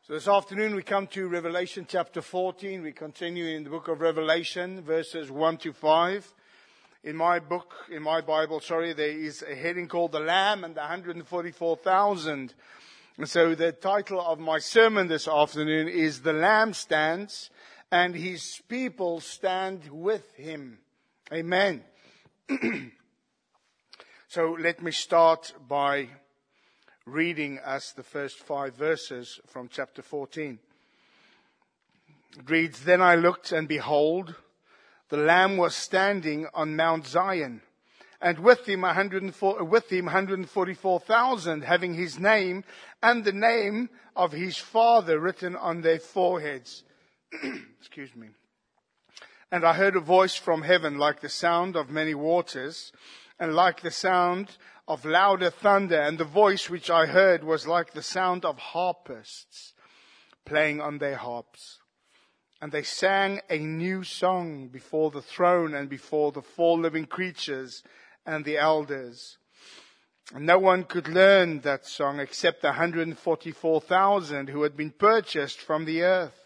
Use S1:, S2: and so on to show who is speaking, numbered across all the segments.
S1: So this afternoon we come to Revelation chapter 14. We continue in the book of Revelation, verses 1 to 5. In my Bible, there is a heading called The Lamb and the 144,000. And so the title of my sermon this afternoon is The Lamb Stands and His People Stand with Him. Amen. So let me start by reading us the first 5 verses from chapter 14. It reads, "Then I looked, and behold, the Lamb was standing on Mount Zion, and with him 144,000, having his name and the name of his Father written on their foreheads." Excuse me. "And I heard a voice from heaven like the sound of many waters, and like the sound of louder thunder, and the voice which I heard was like the sound of harpists playing on their harps. And they sang a new song before the throne and before the 4 living creatures and the elders. And no one could learn that song except the 144,000 who had been purchased from the earth.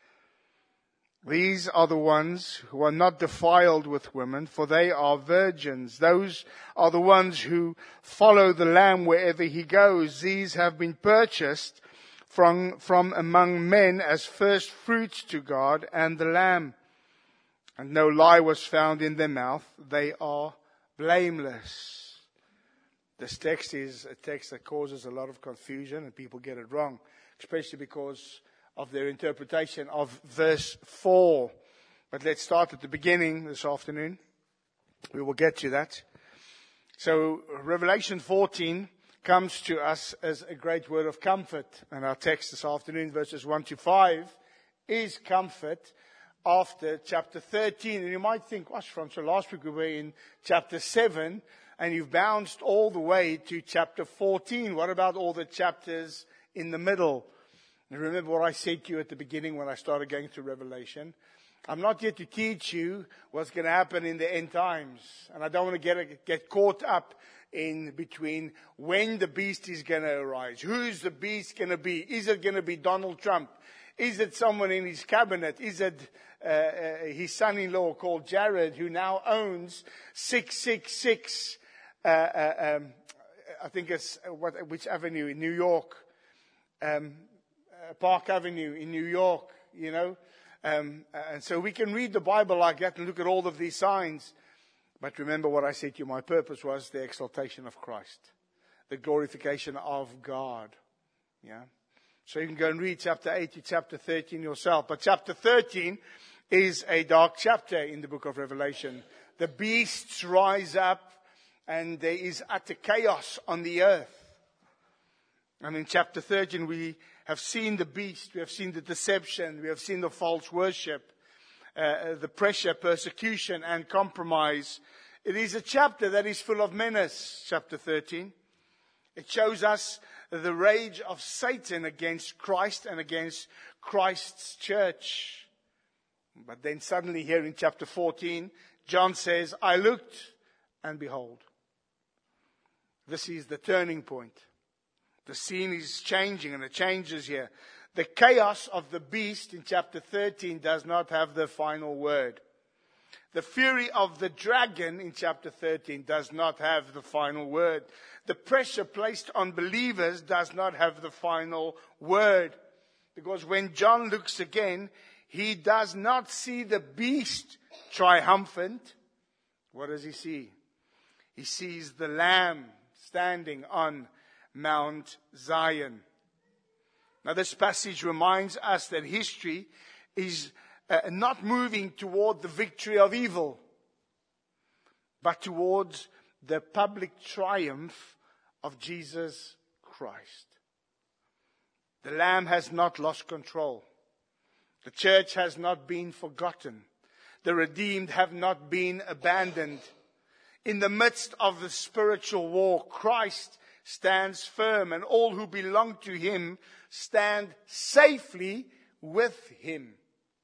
S1: These are the ones who are not defiled with women, for they are virgins. Those are the ones who follow the Lamb wherever he goes. These have been purchased from among men as first fruits to God and the Lamb. And no lie was found in their mouth. They are blameless." This text is a text that causes a lot of confusion and people get it wrong, especially because of their interpretation of verse 4. But let's start at the beginning this afternoon. We will get to that. So Revelation 14 comes to us as a great word of comfort. And our text this afternoon, verses 1 to 5, is comfort after chapter 13. And you might think, gosh, so last week we were in chapter 7, and you've bounced all the way to chapter 14. What about all the chapters in the middle? And remember what I said to you at the beginning when I started going through Revelation. I'm not here to teach you what's going to happen in the end times. And I don't want to get caught up in between when the beast is going to arise. Who's the beast going to be? Is it going to be Donald Trump? Is it someone in his cabinet? Is it his son-in-law called Jared, who now owns 666, I think it's, which avenue in New York? Park Avenue in New York, you know. And so we can read the Bible like that and look at all of these signs. But remember what I said to you, my purpose was the exaltation of Christ, the glorification of God. Yeah. So you can go and read chapter 8 to chapter 13 yourself. But chapter 13 is a dark chapter in the book of Revelation. The beasts rise up and there is utter chaos on the earth. And in chapter 13 we have seen the beast, we have seen the deception, we have seen the false worship, the pressure, persecution, and compromise. It is a chapter that is full of menace, chapter 13. It shows us the rage of Satan against Christ and against Christ's church. But then suddenly here in chapter 14, John says, "I looked, and behold." This is the turning point. The scene is changing, and it changes here. The chaos of the beast in chapter 13 does not have the final word. The fury of the dragon in chapter 13 does not have the final word. The pressure placed on believers does not have the final word. Because when John looks again, he does not see the beast triumphant. What does he see? He sees the Lamb standing on Mount Zion. Now this passage reminds us that history is not moving toward the victory of evil, but towards the public triumph of Jesus Christ. The Lamb has not lost control. The church has not been forgotten. The redeemed have not been abandoned. In the midst of the spiritual war, Christ stands firm, and all who belong to him stand safely with him.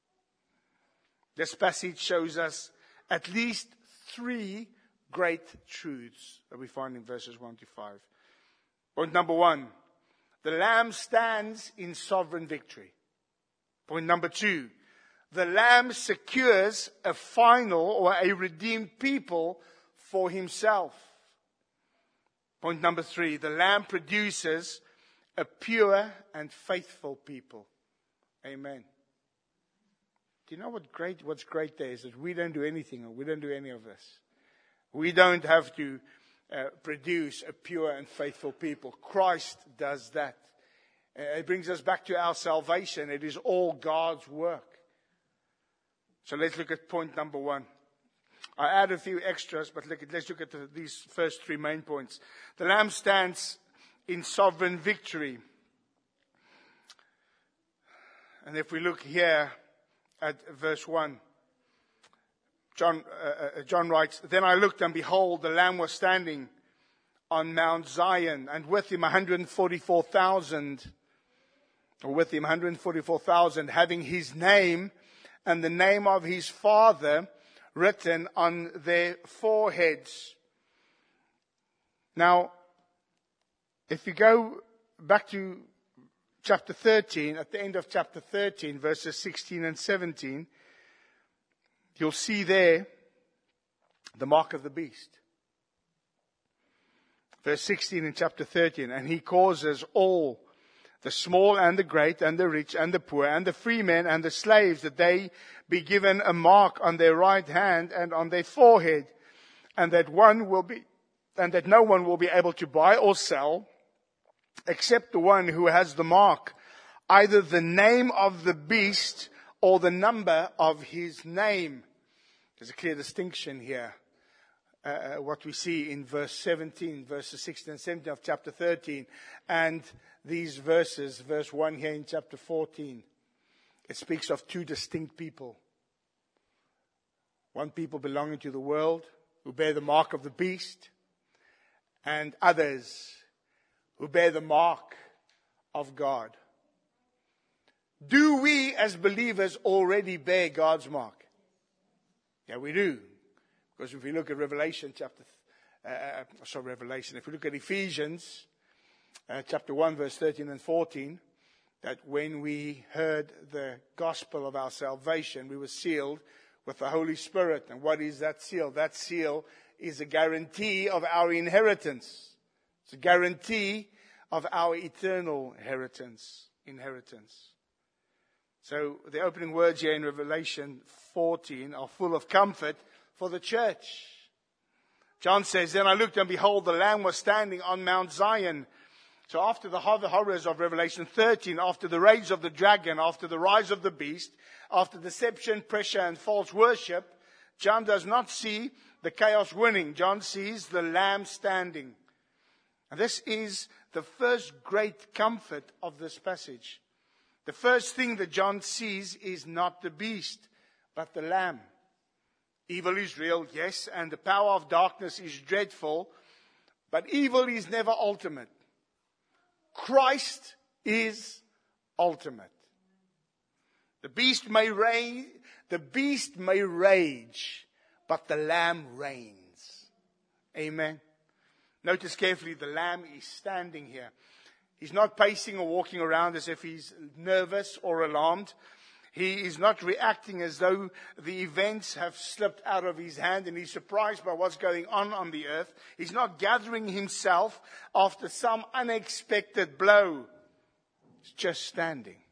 S1: This passage shows us at least 3 great truths that we find in verses 1 to 5. Point number 1, The Lamb stands in sovereign victory. Point number 2. The Lamb secures a final or a redeemed people for himself. Point number 3. The Lamb produces a pure and faithful people. Amen. Do you know what's great there is that we don't do anything, or we don't do any of this. We don't have to produce a pure and faithful people. Christ does that. It brings us back to our salvation. It is all God's work. So let's look at point number 1. I add a few extras, but let's look at these first 3 main points. The Lamb stands in sovereign victory. And if we look here at verse 1, John writes, "Then I looked, and behold, the Lamb was standing on Mount Zion, and with him 144,000, having his name and the name of his Father written on their foreheads." Now, if you go back to chapter 13, at the end of chapter 13, verses 16 and 17, you'll see there the mark of the beast. Verse 16 in chapter 13, "And he causes all, the small and the great and the rich and the poor and the free men and the slaves, that they be given a mark on their right hand and on their forehead, and that no one will be able to buy or sell except the one who has the mark, either the name of the beast or the number of his name." There's a clear distinction here. What we see in verse 17, verses 16 and 17 of chapter 13, and these verses, verse 1 here in chapter 14. It speaks of 2 distinct people. One people belonging to the world, who bear the mark of the beast, and others who bear the mark of God. Do we as believers already bear God's mark? Yeah, we do. Because if we look at if we look at Ephesians chapter 1, verse 13 and 14, that when we heard the gospel of our salvation, we were sealed with the Holy Spirit. And what is that seal? That seal is a guarantee of our inheritance. It's a guarantee of our eternal inheritance. So the opening words here in Revelation 14 are full of comfort for the church. John says, "Then I looked, and behold, the Lamb was standing on Mount Zion." So after the horrors of Revelation 13, after the rage of the dragon, after the rise of the beast, after deception, pressure, and false worship, John does not see the chaos winning. John sees the Lamb standing. And this is the first great comfort of this passage. The first thing that John sees is not the beast, but the Lamb. Evil is real, yes, and the power of darkness is dreadful, but evil is never ultimate. Christ is ultimate. The beast may rage, but the Lamb reigns. Amen. Notice carefully, the Lamb is standing here. He's not pacing or walking around as if he's nervous or alarmed. He is not reacting as though the events have slipped out of his hand and he's surprised by what's going on the earth. He's not gathering himself after some unexpected blow. He's just standing.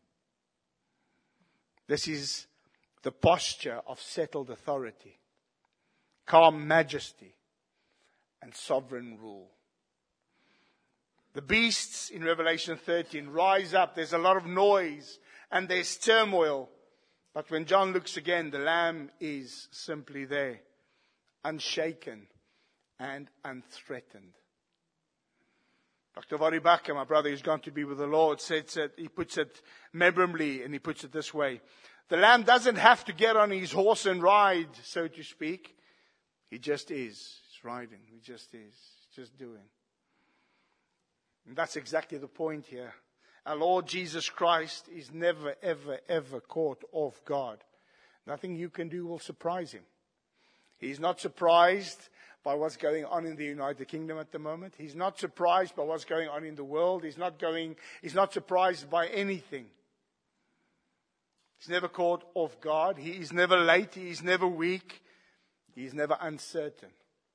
S1: This is the posture of settled authority, calm majesty, and sovereign rule. The beasts in Revelation 13 rise up. There's a lot of noise and there's turmoil. But when John looks again, the Lamb is simply there, unshaken and unthreatened. Dr. Wari Bakker, my brother who's gone to be with the Lord, says that he puts it memorably, and he puts it this way. The Lamb doesn't have to get on his horse and ride, so to speak. He just is. He's riding. He just is. He's just doing. And that's exactly the point here. Our Lord Jesus Christ is never, ever, ever caught off guard. Nothing you can do will surprise him. He's not surprised by what's going on in the United Kingdom at the moment. He's not surprised by what's going on in the world. He's not surprised by anything. He's never caught off guard. He is never late. He is never weak. He is never uncertain.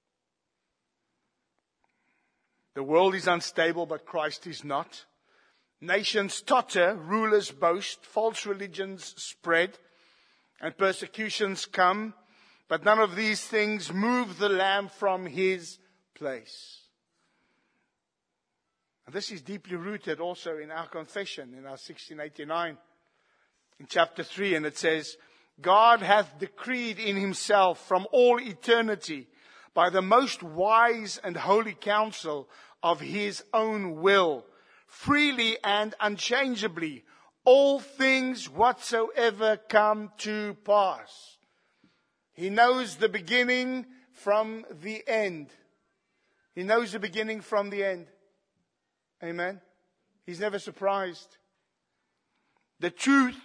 S1: The world is unstable, but Christ is not. Nations totter, rulers boast, false religions spread, and persecutions come. But none of these things move the Lamb from his place. And this is deeply rooted also in our confession, in our 1689, in chapter 3. And it says, God hath decreed in himself from all eternity, by the most wise and holy counsel of his own will, freely and unchangeably, all things whatsoever come to pass. He knows the beginning from the end. He knows the beginning from the end. Amen. He's never surprised. The truth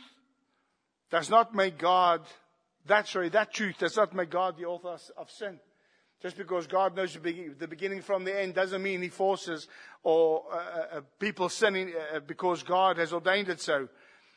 S1: does not make God, that truth does not make God the author of sin. Just because God knows the beginning from the end doesn't mean he forces or people sinning because God has ordained it so.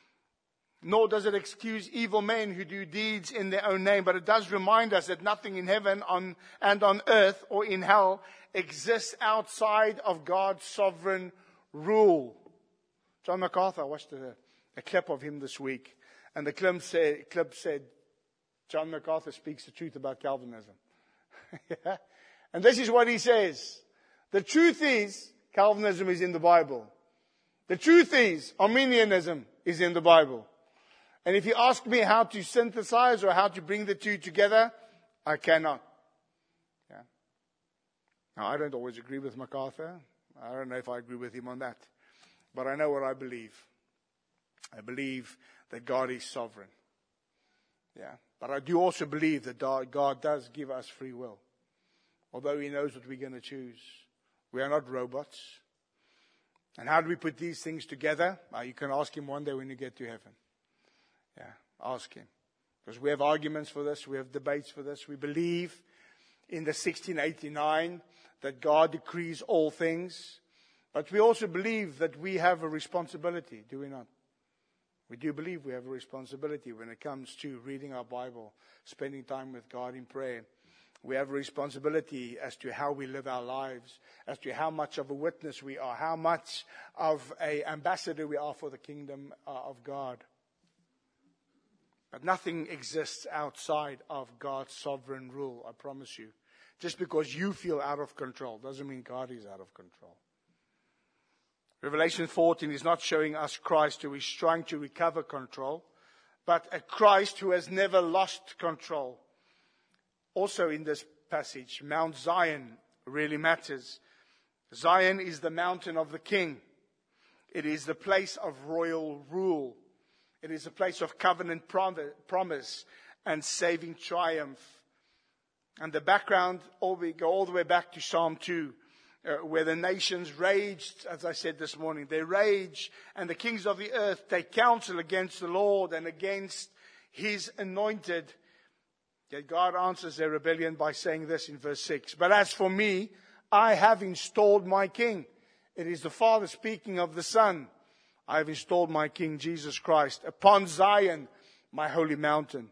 S1: Nor does it excuse evil men who do deeds in their own name, but it does remind us that nothing in heaven and on earth or in hell exists outside of God's sovereign rule. John MacArthur, I watched a clip of him this week, and the clip said, John MacArthur speaks the truth about Calvinism. Yeah? And this is what he says. The truth is, Calvinism is in the Bible. The truth is, Arminianism is in the Bible. And if you ask me how to synthesize or how to bring the two together, I cannot. Yeah. Now, I don't always agree with MacArthur. I don't know if I agree with him on that. But I know what I believe. I believe that God is sovereign. Yeah. But I do also believe that God does give us free will. Although he knows what we're going to choose. We are not robots. And how do we put these things together? You can ask him one day when you get to heaven. Yeah, ask him. Because we have arguments for this. We have debates for this. We believe in the 1689 that God decrees all things. But we also believe that we have a responsibility, do we not? We do believe we have a responsibility when it comes to reading our Bible, spending time with God in prayer. We have a responsibility as to how we live our lives, as to how much of a witness we are, how much of an ambassador we are for the kingdom of God. But nothing exists outside of God's sovereign rule, I promise you. Just because you feel out of control doesn't mean God is out of control. Revelation 14 is not showing us Christ who is trying to recover control, but a Christ who has never lost control. Also in this passage, Mount Zion really matters. Zion is the mountain of the King. It is the place of royal rule. It is a place of covenant promise and saving triumph. And the background, we go all the way back to Psalm 2, where the nations raged, as I said this morning. They rage, and the kings of the earth take counsel against the Lord and against his anointed. Yet God answers their rebellion by saying this in verse 6. But as for me, I have installed my king. It is the Father speaking of the Son. I have installed my King, Jesus Christ, upon Zion, my holy mountain.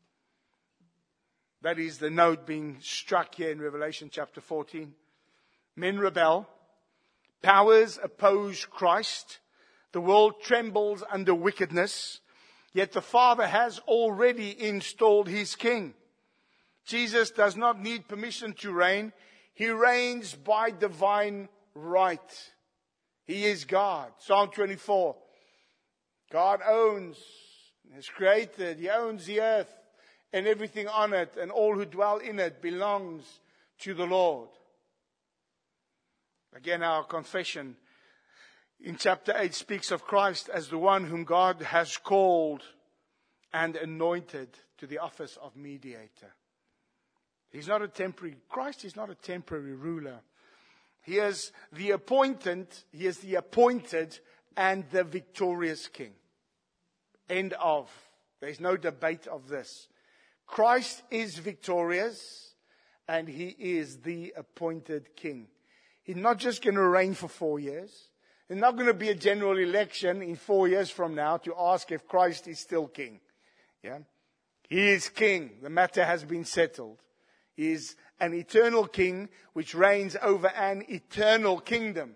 S1: That is the note being struck here in Revelation chapter 14. Men rebel. Powers oppose Christ. The world trembles under wickedness. Yet the Father has already installed his King. Jesus does not need permission to reign. He reigns by divine right. He is God. Psalm 24. God owns, has created, he owns the earth and everything on it, and all who dwell in it belongs to the Lord. Again, our confession in chapter 8 speaks of Christ as the one whom God has called and anointed to the office of mediator. Christ is not a temporary ruler. He is the appointed and the victorious King. End of. There's no debate of this. Christ is victorious, and he is the appointed king. He's not just going to reign for 4 years. There's not going to be a general election in 4 years from now to ask if Christ is still king. Yeah? He is king. The matter has been settled. He is an eternal king which reigns over an eternal kingdom.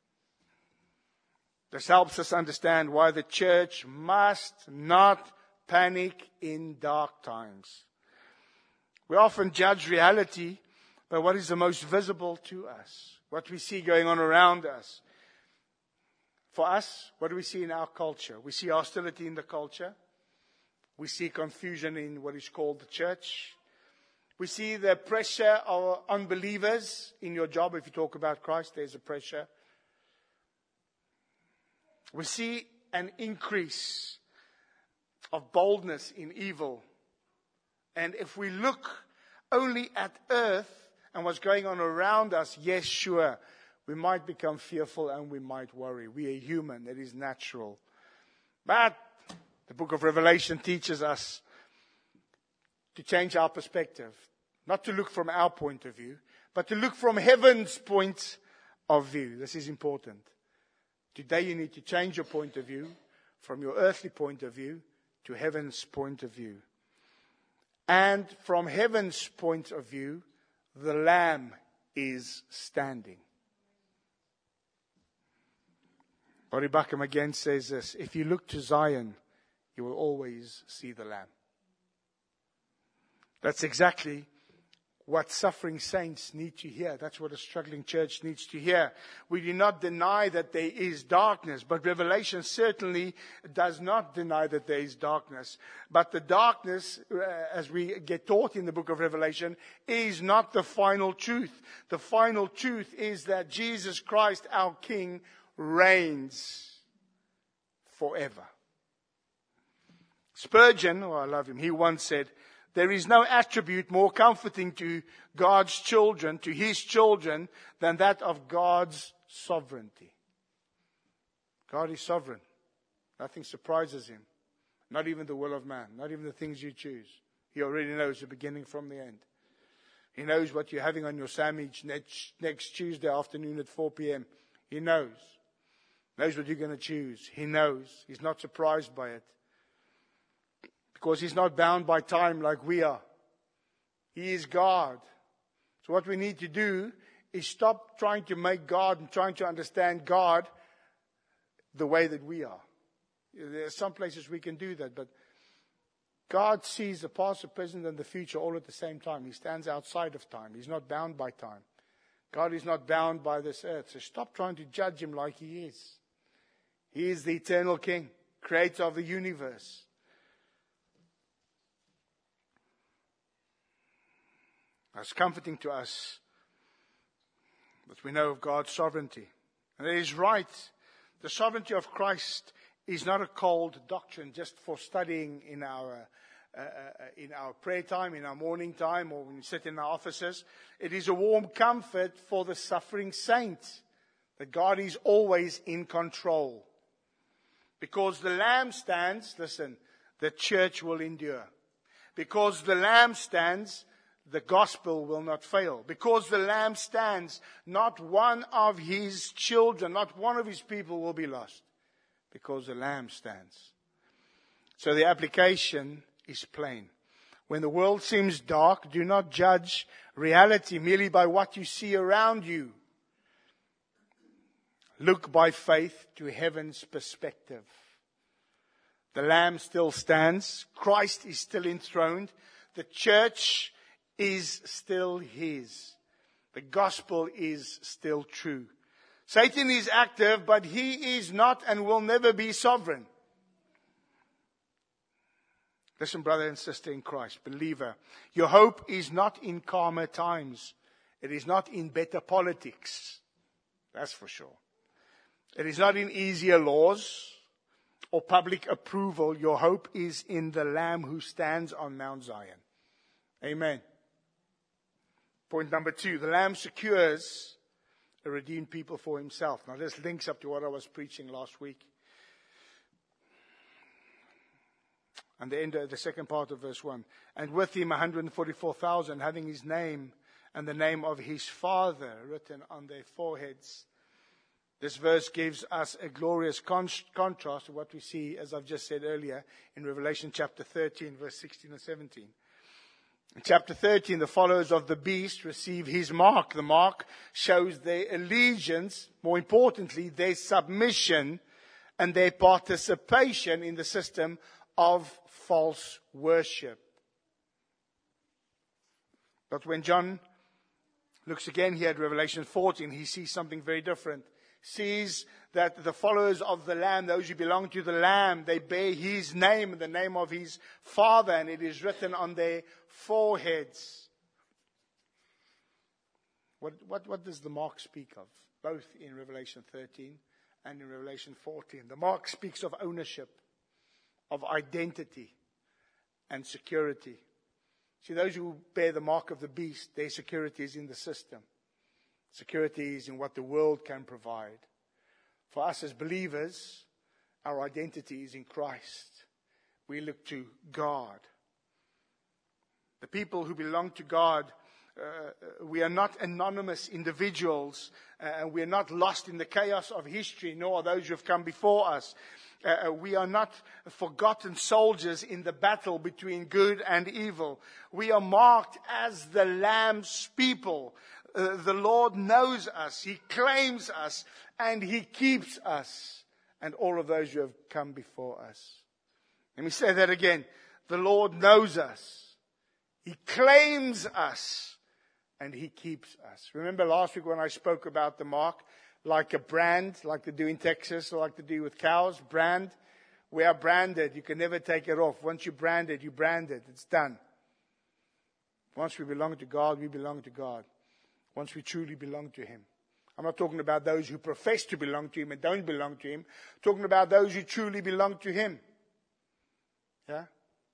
S1: This helps us understand why the church must not panic in dark times. We often judge reality by what is the most visible to us, what we see going on around us. For us, what do we see in our culture? We see hostility in the culture. We see confusion in what is called the church. We see the pressure of unbelievers in your job. If you talk about Christ, there's a pressure. We see an increase of boldness in evil. And if we look only at earth and what's going on around us, yes, sure, we might become fearful and we might worry. We are human. It is natural. But the book of Revelation teaches us to change our perspective. Not to look from our point of view, but to look from heaven's point of view. This is important. Today you need to change your point of view from your earthly point of view to heaven's point of view. And from heaven's point of view, the Lamb is standing. Barry Buckham again says this: if you look to Zion, you will always see the Lamb. That's exactly what suffering saints need to hear. That's what a struggling church needs to hear. We do not deny that there is darkness, but Revelation certainly does not deny that there is darkness. But the darkness, as we get taught in the book of Revelation, is not the final truth. The final truth is that Jesus Christ, our King, reigns forever. Spurgeon, I love him, he once said, there is no attribute more comforting to God's children, to his children, than that of God's sovereignty. God is sovereign. Nothing surprises him. Not even the will of man. Not even the things you choose. He already knows the beginning from the end. He knows what you're having on your sandwich next Tuesday afternoon at 4 p.m. He knows. Knows what you're going to choose. He knows. He's not surprised by it. Because he's not bound by time like we are. He is God. So what we need to do is stop trying to make God and trying to understand God the way that we are. There are some places we can do that, but God sees the past, the present, and the future all at the same time. He stands outside of time. He's not bound by time. God is not bound by this earth. So stop trying to judge him like he is. He is the eternal King, creator of the universe. It's comforting to us that we know of God's sovereignty. And it is right. The sovereignty of Christ is not a cold doctrine just for studying in our prayer time, in our morning time, or when we sit in our offices. It is a warm comfort for the suffering saint that God is always in control. Because the Lamb stands, listen, the church will endure. Because the Lamb stands, the gospel will not fail. Because the Lamb stands, not one of his children, not one of his people will be lost. Because the Lamb stands. So the application is plain. When the world seems dark, do not judge reality merely by what you see around you. Look by faith to heaven's perspective. The Lamb still stands. Christ is still enthroned. The church is still his. The gospel is still true. Satan is active, but he is not and will never be sovereign. Listen, brother and sister in Christ, believer, your hope is not in calmer times. It is not in better politics. That's for sure. It is not in easier laws or public approval. Your hope is in the Lamb who stands on Mount Zion. Amen. Point number 2, the Lamb secures a redeemed people for himself. Now this links up to what I was preaching last week. And the end of the second part of verse 1. And with him 144,000, having his name and the name of his Father written on their foreheads. This verse gives us a glorious contrast to what we see, as I've just said earlier, in Revelation chapter 13, verse 16 and 17. In chapter 13, the followers of the beast receive his mark. The mark shows their allegiance, more importantly, their submission and their participation in the system of false worship. But when John looks again here at Revelation 14, he sees something very different. Sees that the followers of the Lamb, those who belong to the Lamb, they bear his name, the name of his Father, and it is written on their foreheads. What does the mark speak of? Both in Revelation 13 and in Revelation 14. The mark speaks of ownership, of identity, and security. See, those who bear the mark of the beast, their security is in the system. Security is in what the world can provide. For us as believers, our identity is in Christ. We look to God. The people who belong to God, we are not anonymous individuals, and we are not lost in the chaos of history, nor are those who have come before us. We are not forgotten soldiers in the battle between good and evil. We are marked as the Lamb's people. The Lord knows us, he claims us, and he keeps us, and all of those who have come before us. Let me say that again. The Lord knows us, he claims us, and he keeps us. Remember last week when I spoke about the mark, like a brand, like they do in Texas, or like they do with cows, brand. We are branded. You can never take it off. Once you're branded, it's done. Once we belong to God, we belong to God. Once we truly belong to him. I'm not talking about those who profess to belong to him and don't belong to him. I'm talking about those who truly belong to him. Yeah?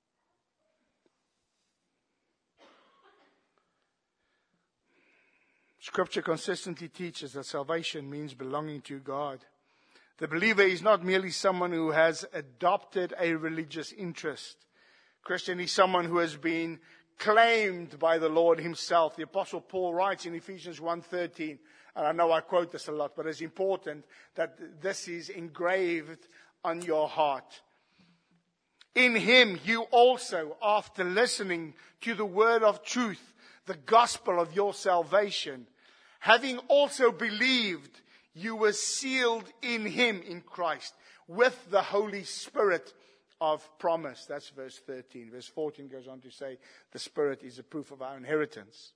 S1: Scripture consistently teaches that salvation means belonging to God. The believer is not merely someone who has adopted a religious interest. Christian is someone who has been claimed by the Lord himself. The Apostle Paul writes in Ephesians 1:13, and I know I quote this a lot, but it's important that this is engraved on your heart. In him you also, after listening to the word of truth, the gospel of your salvation, having also believed, you were sealed in him, in Christ, with the Holy Spirit of promise. That's verse 13. Verse 14 goes on to say, the Spirit is a proof of our inheritance.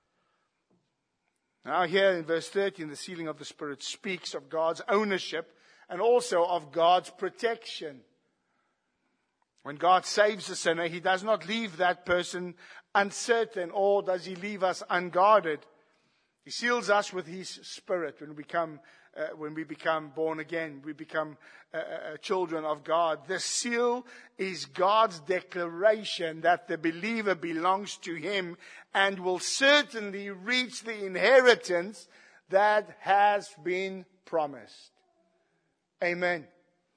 S1: Now here in verse 13, the sealing of the Spirit speaks of God's ownership and also of God's protection. When God saves a sinner, he does not leave that person uncertain, or does he leave us unguarded. He seals us with his Spirit when we become born again. We become children of God. The seal is God's declaration that the believer belongs to him and will certainly reach the inheritance that has been promised. Amen.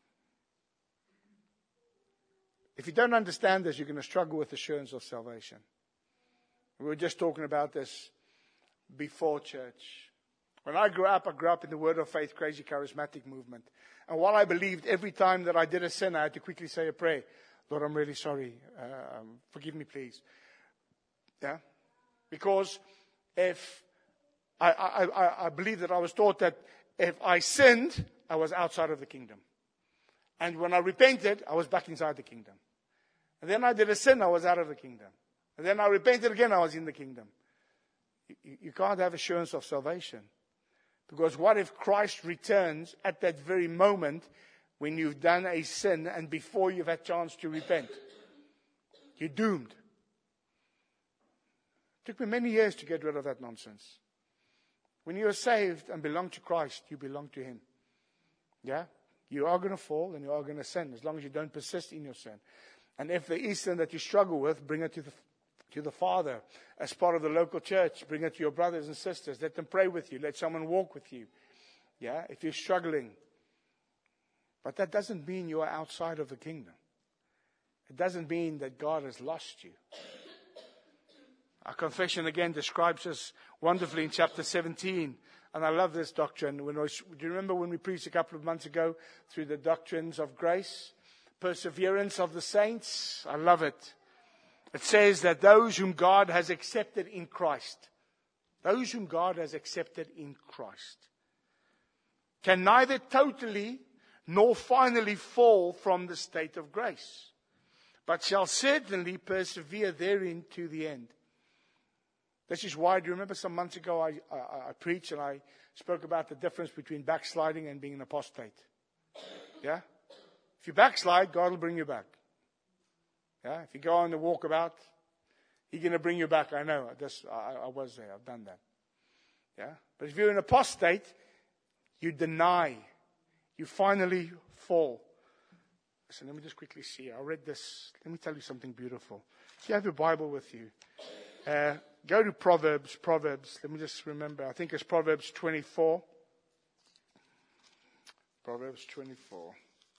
S1: If you don't understand this, you're going to struggle with assurance of salvation. We were just talking about this before church. When I grew up in the Word of Faith, crazy charismatic movement. And while I believed every time that I did a sin, I had to quickly say a prayer. Lord, I'm really sorry. Forgive me, please. Yeah? Because if I believe that I was taught that if I sinned, I was outside of the kingdom. And when I repented, I was back inside the kingdom. And then I did a sin, I was out of the kingdom. And then I repented again, I was in the kingdom. You can't have assurance of salvation. Because what if Christ returns at that very moment when you've done a sin and before you've had a chance to repent? You're doomed. It took me many years to get rid of that nonsense. When you are saved and belong to Christ, you belong to him. Yeah? You are going to fall and you are going to sin as long as you don't persist in your sin. And if there is sin that you struggle with, bring it to the Father. As part of the local church, bring it to your brothers and sisters. Let them pray with you. Let someone walk with you. Yeah, if you're struggling. But that doesn't mean you are outside of the kingdom. it doesn't mean that God has lost you. Our confession again describes us wonderfully in chapter 17. And I love this doctrine. Do you remember when we preached a couple of months ago through the doctrines of grace? Perseverance of the saints. I love it. It says that those whom God has accepted in Christ, those whom God has accepted in Christ, can neither totally nor finally fall from the state of grace, but shall certainly persevere therein to the end. This is why, do you remember some months ago I preached and I spoke about the difference between backsliding and being an apostate? Yeah? If you backslide, God will bring you back. Yeah? If you go on the walkabout, He's going to bring you back. I know. I was there. I've done that. Yeah? But if you're an apostate, you deny. You finally fall. Listen, let me just quickly see. I read this. Let me tell you something beautiful. If you have your Bible with you, go to Proverbs. Let me just remember. I think it's Proverbs 24. Proverbs 24.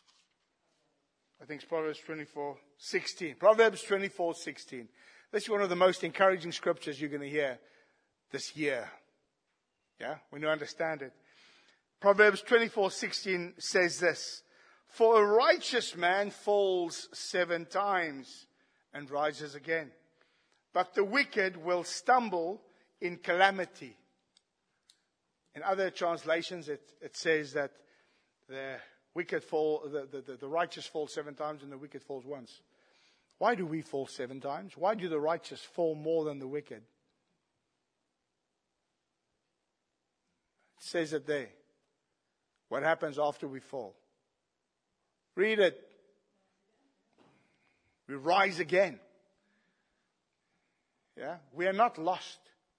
S1: I think it's Proverbs 24:16. Proverbs 24:16. This is one of the most encouraging scriptures you're going to hear this year. Yeah, when you understand it. Proverbs 24:16 says this: For a righteous man falls 7 times and rises again, but the wicked will stumble in calamity. In other translations, it says that the righteous fall 7 times and the wicked falls once. Why do we fall 7 times? Why do the righteous fall more than the wicked? It says it there. What happens after we fall? Read it. We rise again. Yeah? We are not lost.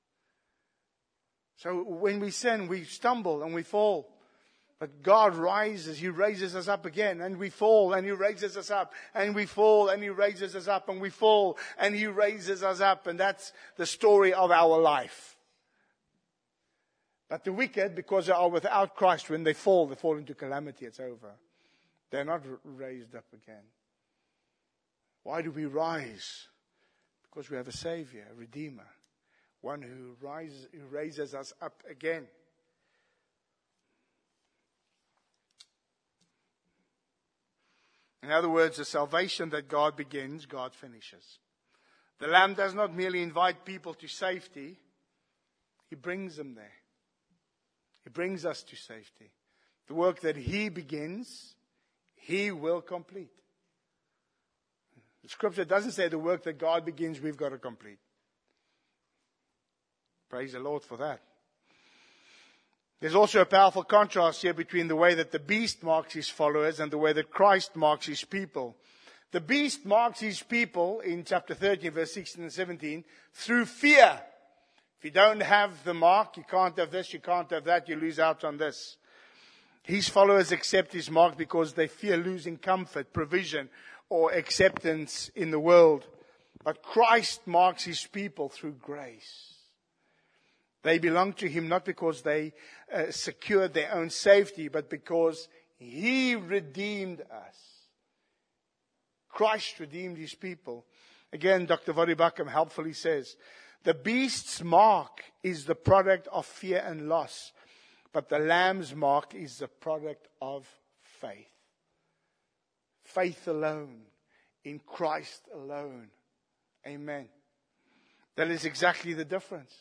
S1: So when we sin, we stumble and we fall. But God rises, He raises us up again, and we fall, and He raises us up, and we fall, and He raises us up, and we fall, and He raises us up, and that's the story of our life. But the wicked, because they are without Christ, when they fall into calamity, it's over. They're not raised up again. Why do we rise? Because we have a Savior, a Redeemer, one who raises us up again. In other words, the salvation that God begins, God finishes. The Lamb does not merely invite people to safety, He brings them there. He brings us to safety. The work that He begins, He will complete. The scripture doesn't say the work that God begins, we've got to complete. Praise the Lord for that. There's also a powerful contrast here between the way that the beast marks his followers and the way that Christ marks his people. The beast marks his people in chapter 13, verse 16 and 17, through fear. If you don't have the mark, you can't have this, you can't have that, you lose out on this. His followers accept his mark because they fear losing comfort, provision, or acceptance in the world. But Christ marks his people through grace. They belong to him not because they secured their own safety, but because he redeemed us. Christ redeemed his people. Again, Dr. Voddie Baucham helpfully says, the beast's mark is the product of fear and loss, but the Lamb's mark is the product of faith. Faith alone, in Christ alone. Amen. That is exactly the difference.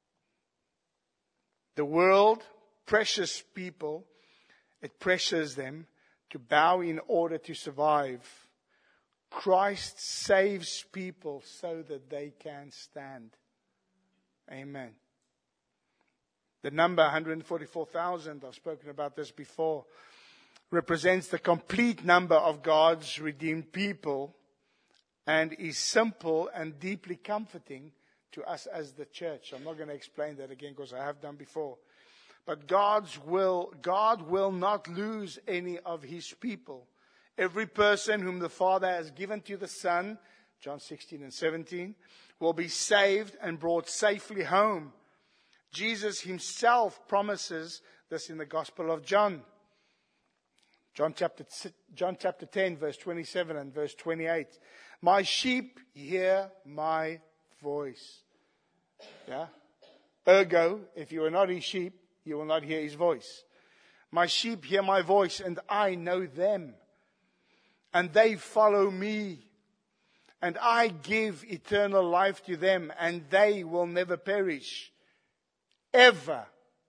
S1: The world pressures people. It pressures them to bow in order to survive. Christ saves people so that they can stand. Amen. The number 144,000, I've spoken about this before, represents the complete number of God's redeemed people and is simple and deeply comforting to us as the church. I'm not going to explain that again because I have done before. But God will not lose any of his people. Every person whom the Father has given to the Son, John 16 and 17, will be saved and brought safely home. Jesus himself promises this in the Gospel of John. John chapter 10, verse 27 and verse 28. My sheep hear my voice. Yeah? Ergo, if you are not his sheep, you will not hear his voice. My sheep hear my voice, and I know them. And they follow me. And I give eternal life to them, and they will never perish. Ever.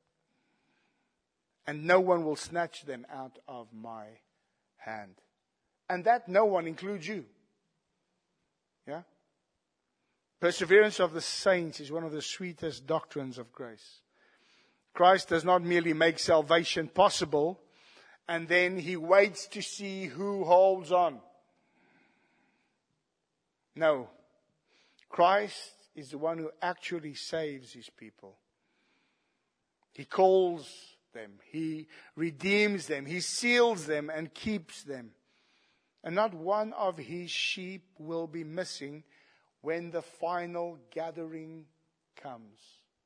S1: And no one will snatch them out of my hand. And that no one includes you. Yeah? Perseverance of the saints is one of the sweetest doctrines of grace. Christ does not merely make salvation possible, and then he waits to see who holds on. No. Christ is the one who actually saves his people. He calls them. He redeems them. He seals them and keeps them. And not one of his sheep will be missing when the final gathering comes.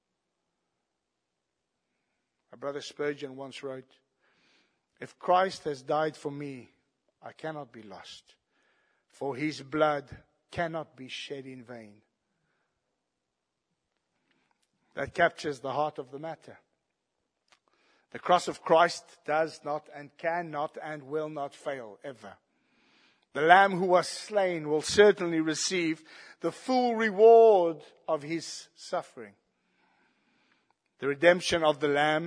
S1: My brother Spurgeon once wrote, if Christ has died for me, I cannot be lost, for his blood cannot be shed in vain. That captures the heart of the matter. The cross of Christ does not and cannot and will not fail, ever. The Lamb who was slain will certainly receive the full reward of his suffering. The redemption of the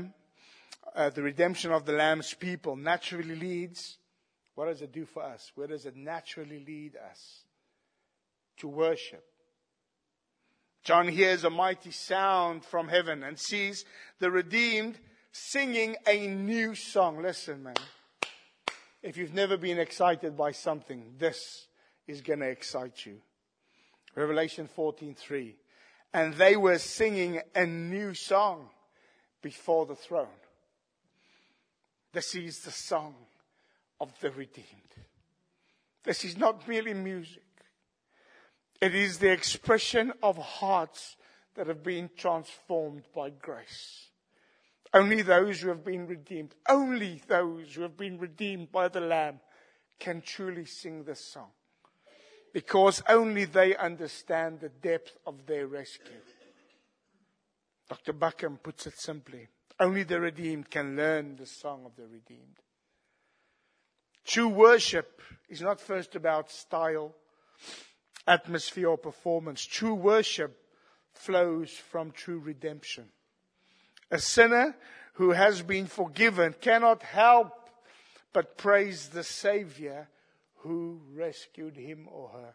S1: Lamb's people naturally leads. What does it do for us? Where does it naturally lead us? To worship. John hears a mighty sound from heaven and sees the redeemed singing a new song. Listen, man. If you've never been excited by something, this is going to excite you. Revelation 14:3. And they were singing a new song before the throne. This is the song of the redeemed. This is not merely music. It is the expression of hearts that have been transformed by grace. Only those who have been redeemed, only those who have been redeemed by the Lamb can truly sing this song. Because only they understand the depth of their rescue. Dr. Buckham puts it simply. Only the redeemed can learn the song of the redeemed. True worship is not first about style, atmosphere, or performance. True worship flows from true redemption. A sinner who has been forgiven cannot help but praise the Savior who rescued him or her.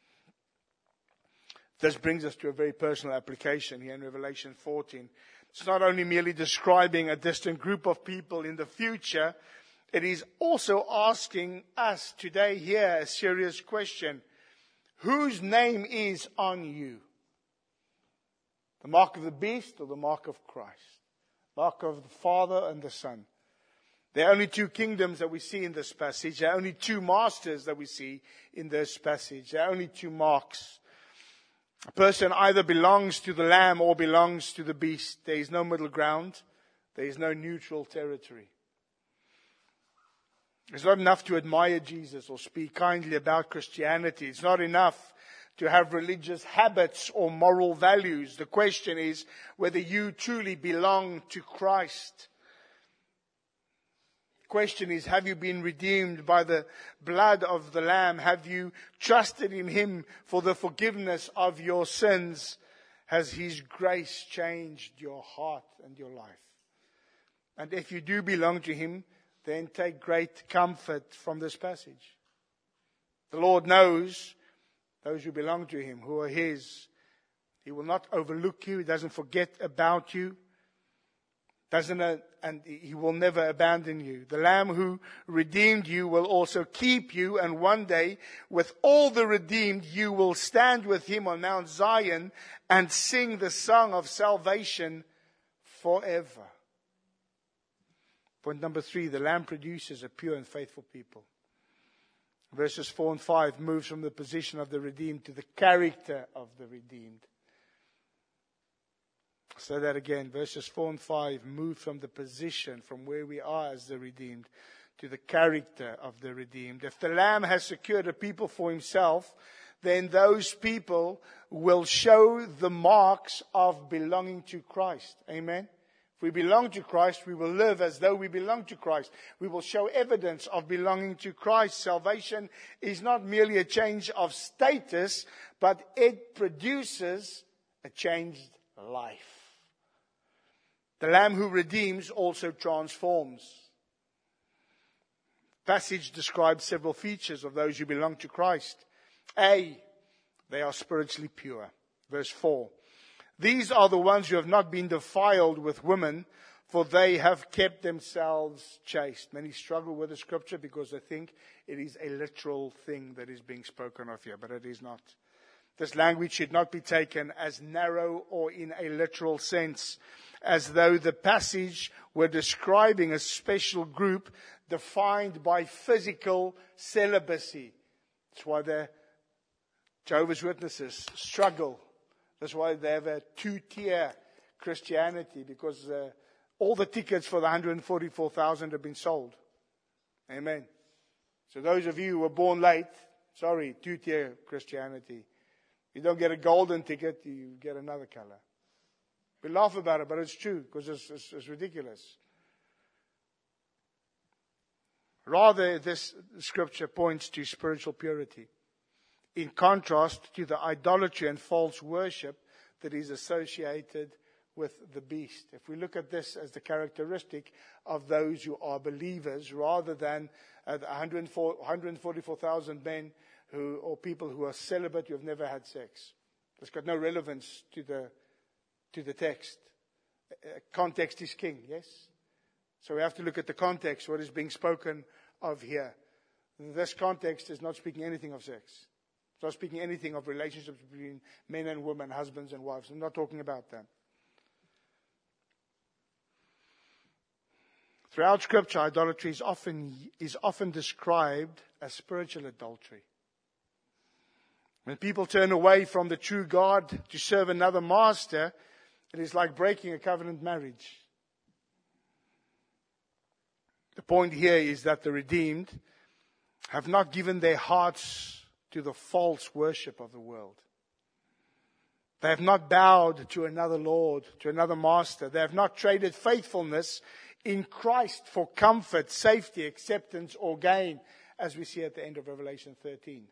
S1: This brings us to a very personal application here in Revelation 14. It's not only merely describing a distant group of people in the future, it is also asking us today here a serious question. Whose name is on you? The mark of the beast or the mark of Christ? Mark of the Father and the Son. There are only two kingdoms that we see in this passage. There are only two masters that we see in this passage. There are only two marks. A person either belongs to the Lamb or belongs to the beast. There is no middle ground. There is no neutral territory. It's not enough to admire Jesus or speak kindly about Christianity. It's not enough to have religious habits or moral values. The question is whether you truly belong to Christ. The question is, have you been redeemed by the blood of the Lamb? Have you trusted in him for the forgiveness of your sins? Has his grace changed your heart and your life? And if you do belong to him, then take great comfort from this passage. The Lord knows those who belong to him, who are his. He will not overlook you. He doesn't forget about you. And he will never abandon you. The Lamb who redeemed you will also keep you. And one day, with all the redeemed, you will stand with him on Mount Zion and sing the song of salvation forever. Point number 3, the Lamb produces a pure and faithful people. Verses 4 and 5 moves from the position of the redeemed to the character of the redeemed. I'll say that again. Verses 4 and 5 move from the position, from where we are as the redeemed, to the character of the redeemed. If the Lamb has secured a people for himself, then those people will show the marks of belonging to Christ. Amen? If we belong to Christ, we will live as though we belong to Christ. We will show evidence of belonging to Christ. Salvation is not merely a change of status, but it produces a changed life. The Lamb who redeems also transforms. The passage describes several features of those who belong to Christ. A, they are spiritually pure. Verse 4. These are the ones who have not been defiled with women, for they have kept themselves chaste. Many struggle with the scripture because they think it is a literal thing that is being spoken of here, but it is not. This language should not be taken as narrow or in a literal sense, as though the passage were describing a special group defined by physical celibacy. That's why the Jehovah's Witnesses struggle. That's why they have a two-tier Christianity, because all the tickets for the 144,000 have been sold. Amen. So those of you who were born late, sorry, two-tier Christianity. You don't get a golden ticket, you get another color. We laugh about it, but it's true, because it's ridiculous. Rather, this scripture points to spiritual purity, in contrast to the idolatry and false worship that is associated with the beast. If we look at this as the characteristic of those who are believers, rather than 144,000 men or people who are celibate, who have never had sex. It's got no relevance to the text. Context is king, yes? So we have to look at the context, what is being spoken of here. This context is not speaking anything of sex. It's not speaking anything of relationships between men and women, husbands and wives. I'm not talking about that. Throughout Scripture, idolatry is often described as spiritual adultery. When people turn away from the true God to serve another master, it is like breaking a covenant marriage. The point here is that the redeemed have not given their hearts to the false worship of the world. They have not bowed to another Lord, to another master. They have not traded faithfulness in Christ for comfort, safety, acceptance, or gain, as we see at the end of Revelation 13.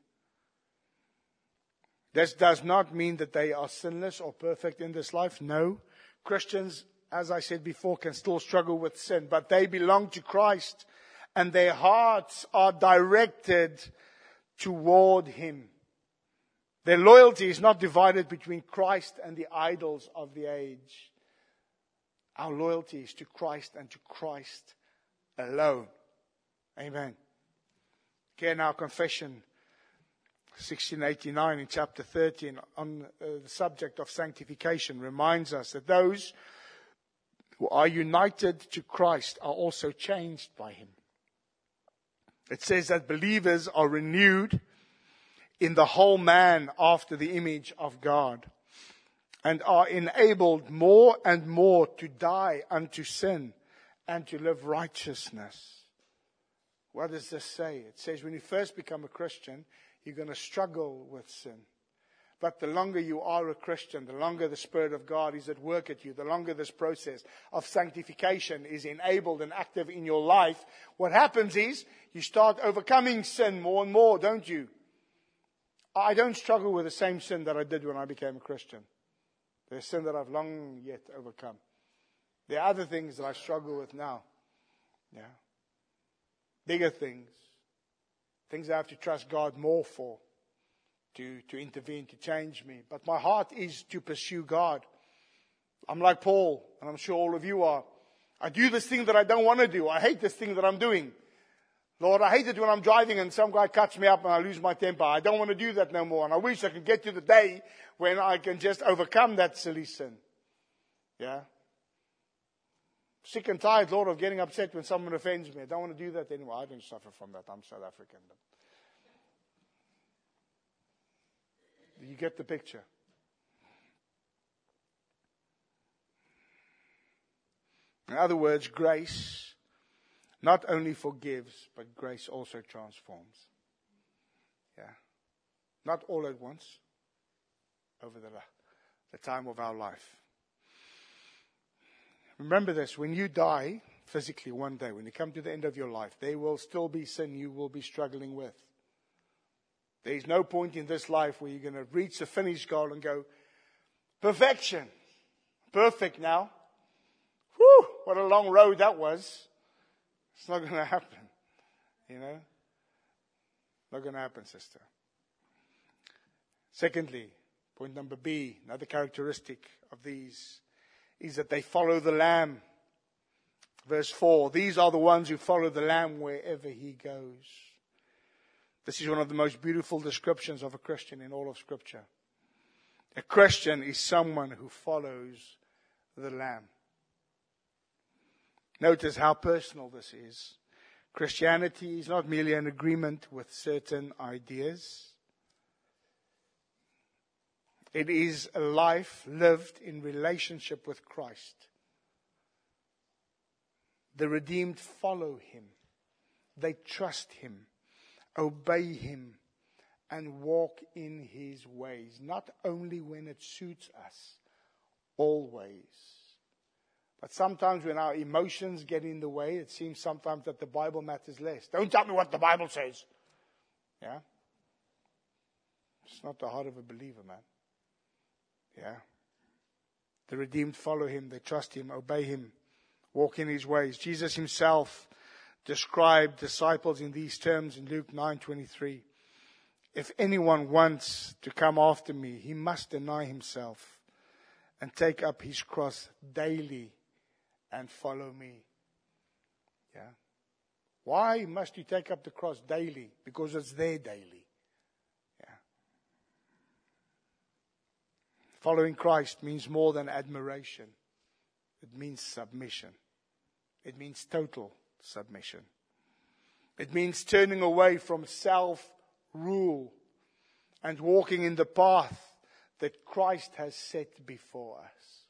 S1: This does not mean that they are sinless or perfect in this life. No. Christians, as I said before, can still struggle with sin, but they belong to Christ, and their hearts are directed toward Him. Their loyalty is not divided between Christ and the idols of the age. Our loyalty is to Christ and to Christ alone. Amen. Again, our confession, 1689 in chapter 13, on the subject of sanctification, reminds us that those who are united to Christ are also changed by Him. It says that believers are renewed in the whole man after the image of God, and are enabled more and more to die unto sin and to live righteousness. What does this say? It says when you first become a Christian, you're going to struggle with sin. But the longer you are a Christian, the longer the Spirit of God is at work at you, the longer this process of sanctification is enabled and active in your life, what happens is you start overcoming sin more and more, don't you? I don't struggle with the same sin that I did when I became a Christian. There's sin that I've long yet overcome. There are other things that I struggle with now. Yeah. Bigger things. Things I have to trust God more for. To intervene, to change me. But my heart is to pursue God. I'm like Paul, and I'm sure all of you are. I do this thing that I don't want to do. I hate this thing that I'm doing. Lord, I hate it when I'm driving and some guy cuts me up and I lose my temper. I don't want to do that no more. And I wish I could get to the day when I can just overcome that silly sin. Yeah? Sick and tired, Lord, of getting upset when someone offends me. I don't want to do that anymore. I don't suffer from that. I'm South African. You get the picture. In other words, grace not only forgives, but grace also transforms. Yeah. Not all at once, over the time of our life. Remember this, when you die physically one day, when you come to the end of your life, there will still be sin you will be struggling with. There is no point in this life where you're going to reach the finish goal and go, perfection. Perfect now. Whew, what a long road that was. It's not going to happen. You know? Not going to happen, sister. Secondly, point number B, another characteristic of these is that they follow the Lamb. Verse 4, these are the ones who follow the Lamb wherever he goes. This is one of the most beautiful descriptions of a Christian in all of Scripture. A Christian is someone who follows the Lamb. Notice how personal this is. Christianity is not merely an agreement with certain ideas. It is a life lived in relationship with Christ. The redeemed follow him. They trust him, obey him, and walk in his ways. Not only when it suits us, always. But sometimes when our emotions get in the way, it seems sometimes that the Bible matters less. Don't tell me what the Bible says. Yeah? It's not the heart of a believer, man. Yeah. The redeemed follow him, they trust him, obey him, walk in his ways. Jesus himself described disciples in these terms in Luke 9:23. If anyone wants to come after me, he must deny himself and take up his cross daily and follow me. Yeah. Why must you take up the cross daily? Because it's there daily. Following Christ means more than admiration. It means submission. It means total submission. It means turning away from self-rule and walking in the path that Christ has set before us.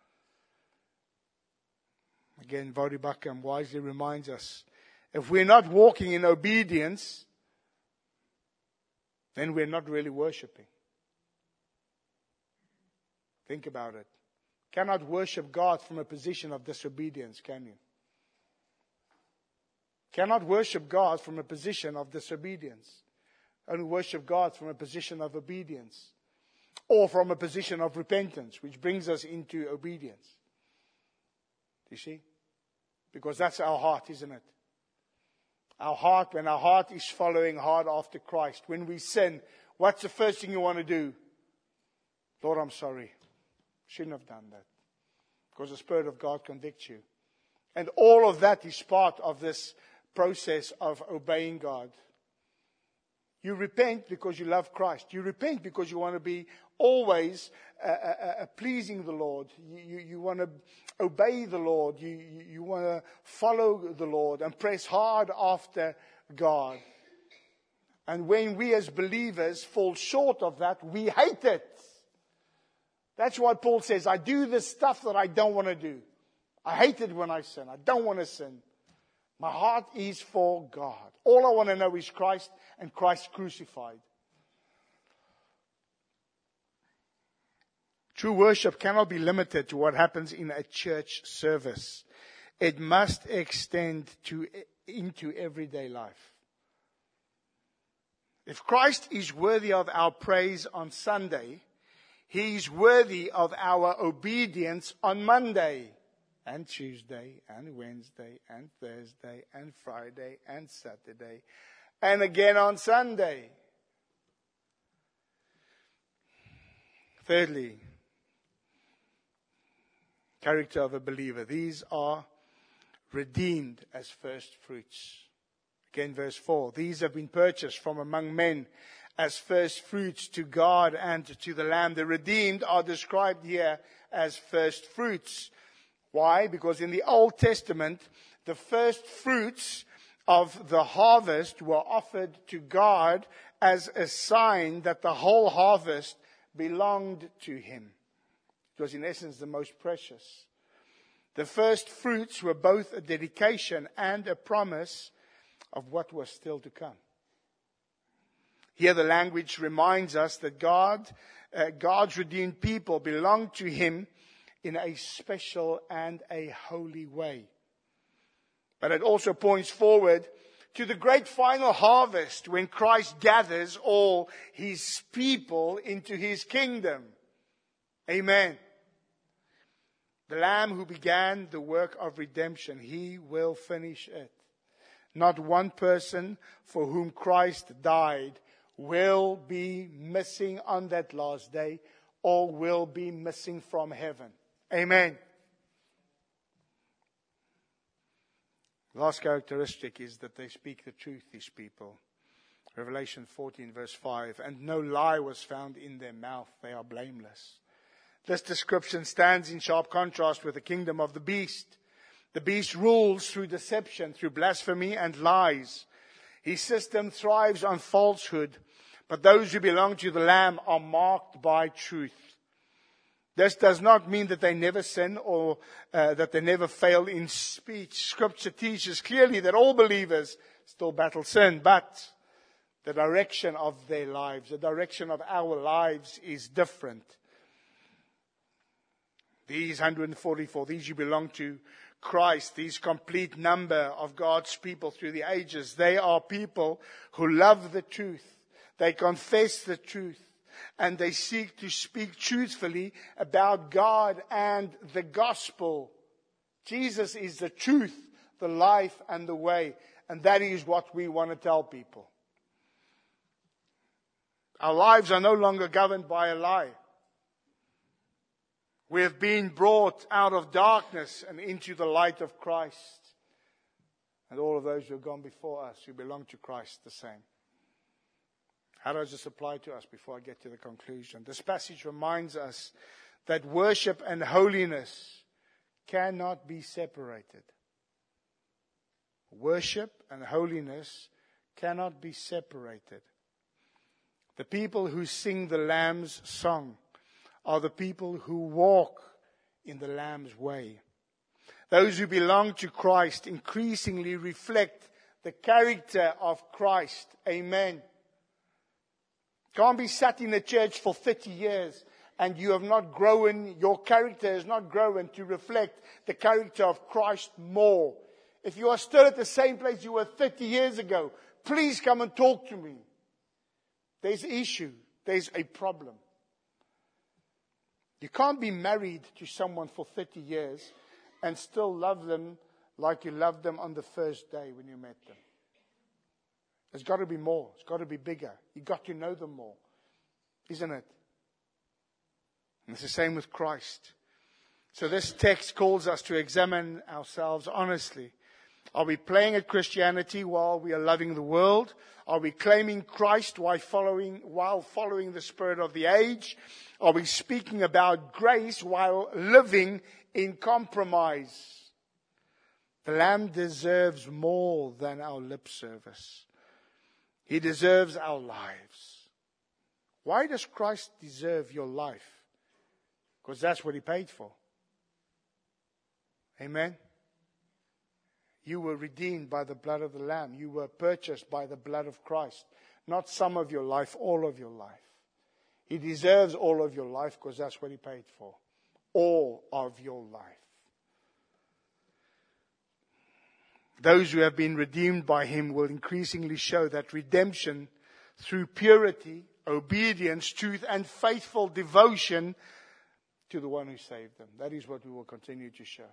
S1: Again, Voddie Baucham wisely reminds us, if we're not walking in obedience, then we're not really worshiping. Think about it. Cannot worship God from a position of disobedience, can you? Cannot worship God from a position of disobedience. Only worship God from a position of obedience. Or from a position of repentance, which brings us into obedience. Do you see? Because that's our heart, isn't it? Our heart, when our heart is following hard after Christ, when we sin, what's the first thing you want to do? Lord, I'm sorry. Shouldn't have done that. Because the Spirit of God convicts you. And all of that is part of this process of obeying God. You repent because you love Christ. You repent because you want to be always pleasing the Lord. You want to obey the Lord. You want to follow the Lord and press hard after God. And when we as believers fall short of that, we hate it. That's why Paul says, I do the stuff that I don't want to do. I hate it when I sin. I don't want to sin. My heart is for God. All I want to know is Christ and Christ crucified. True worship cannot be limited to what happens in a church service. It must extend into everyday life. If Christ is worthy of our praise on Sunday, He is worthy of our obedience on Monday and Tuesday and Wednesday and Thursday and Friday and Saturday and again on Sunday. Thirdly, character of a believer. These are redeemed as first fruits. Again, verse 4. These have been purchased from among men as first fruits to God and to the Lamb. The redeemed are described here as first fruits. Why? Because in the Old Testament, the first fruits of the harvest were offered to God as a sign that the whole harvest belonged to Him. It was in essence the most precious. The first fruits were both a dedication and a promise of what was still to come. Here the language reminds us that God's redeemed people belong to Him in a special and a holy way. But it also points forward to the great final harvest when Christ gathers all His people into His kingdom. Amen. The Lamb who began the work of redemption, He will finish it. Not one person for whom Christ died will be missing on that last day, or will be missing from heaven. Amen. Last characteristic is that they speak the truth, these people. Revelation 14 verse 5, and no lie was found in their mouth. They are blameless. This description stands in sharp contrast with the kingdom of the beast. The beast rules through deception, through blasphemy and lies. His system thrives on falsehood, but those who belong to the Lamb are marked by truth. This does not mean that they never sin or that they never fail in speech. Scripture teaches clearly that all believers still battle sin, but the direction of their lives, the direction of our lives is different. These 144, these who belong to Christ, these complete number of God's people through the ages, they are people who love the truth. They confess the truth. And they seek to speak truthfully about God and the gospel. Jesus is the truth, the life, and the way. And that is what we want to tell people. Our lives are no longer governed by a lie. We have been brought out of darkness and into the light of Christ. And all of those who have gone before us, who belong to Christ, the same. How does this apply to us before I get to the conclusion? This passage reminds us that worship and holiness cannot be separated. Worship and holiness cannot be separated. The people who sing the Lamb's song are the people who walk in the Lamb's way. Those who belong to Christ increasingly reflect the character of Christ. Amen. Can't be sat in a church for 30 years and you have not grown, your character has not grown to reflect the character of Christ more. If you are still at the same place you were 30 years ago, please come and talk to me. There's an issue. There's a problem. You can't be married to someone for 30 years and still love them like you loved them on the first day when you met them. There's got to be more. It's got to be bigger. You've got to know them more. Isn't it? And it's the same with Christ. So this text calls us to examine ourselves honestly. Are we playing at Christianity while we are loving the world? Are we claiming Christ while following the spirit of the age? Are we speaking about grace while living in compromise? The Lamb deserves more than our lip service. He deserves our lives. Why does Christ deserve your life? Because that's what He paid for. Amen. You were redeemed by the blood of the Lamb. You were purchased by the blood of Christ. Not some of your life, all of your life. He deserves all of your life because that's what He paid for. All of your life. Those who have been redeemed by Him will increasingly show that redemption through purity, obedience, truth, and faithful devotion to the one who saved them. That is what we will continue to show.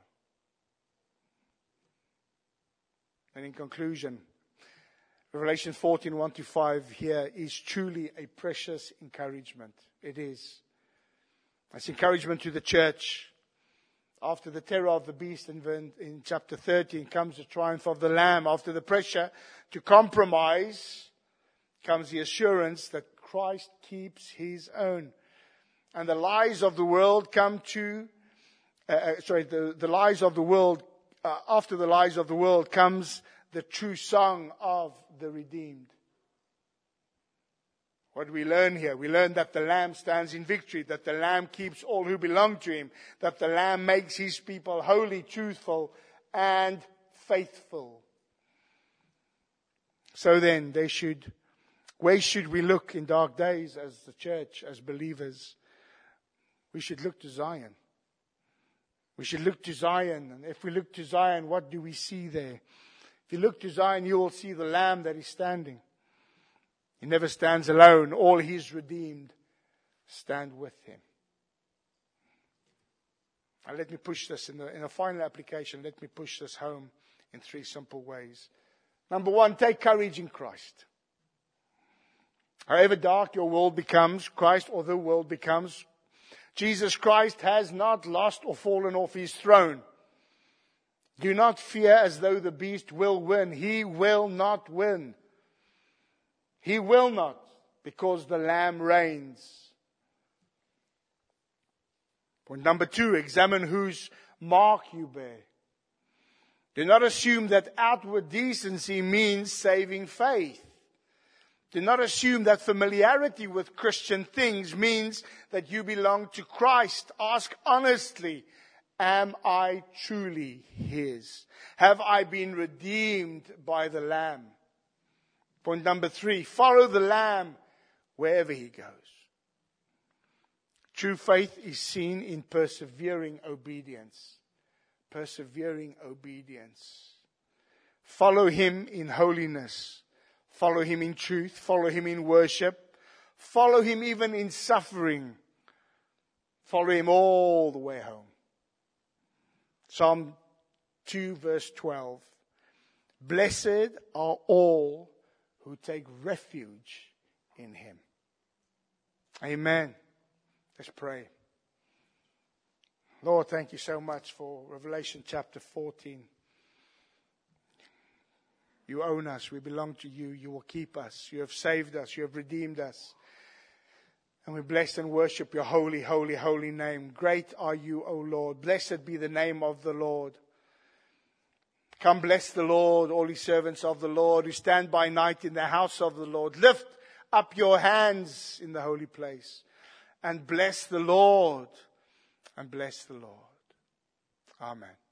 S1: And in conclusion, Revelation 14, 1-5 here is truly a precious encouragement. It is. It's encouragement to the church. After the terror of the beast in chapter 13 comes the triumph of the Lamb. After the pressure to compromise comes the assurance that Christ keeps His own. And the lies of the world come to, the lies of the world, after the lies of the world comes the true song of the redeemed. What do we learn here? We learn that the Lamb stands in victory, that the Lamb keeps all who belong to him, that the Lamb makes his people holy, truthful, and faithful. So then, where should we look in dark days as the church, as believers? We should look to Zion. We should look to Zion. And if we look to Zion, what do we see there? If you look to Zion, you will see the Lamb that is standing. He never stands alone. All his redeemed stand with him. Now let me push this in a final application. Let me push this home in 3 simple ways. Number 1, take courage in Christ. However dark your world becomes, Christ or the world becomes, Jesus Christ has not lost or fallen off his throne. Do not fear as though the beast will win. He will not win. He will not, because the Lamb reigns. Point number 2, examine whose mark you bear. Do not assume that outward decency means saving faith. Do not assume that familiarity with Christian things means that you belong to Christ. Ask honestly, am I truly his? Have I been redeemed by the Lamb? Point number 3, follow the Lamb wherever he goes. True faith is seen in persevering obedience. Persevering obedience. Follow him in holiness. Follow him in truth. Follow him in worship. Follow him even in suffering. Follow him all the way home. Psalm 2 verse 12. Blessed are all who take refuge in him. Amen. Let's pray. Lord, thank you so much for Revelation chapter 14. You own us. We belong to you. You will keep us. You have saved us. You have redeemed us. And we bless and worship your holy, holy, holy name. Great are you, O Lord. Blessed be the name of the Lord. Come bless the Lord, all his servants of the Lord who stand by night in the house of the Lord. Lift up your hands in the holy place and bless the Lord. And bless the Lord. Amen.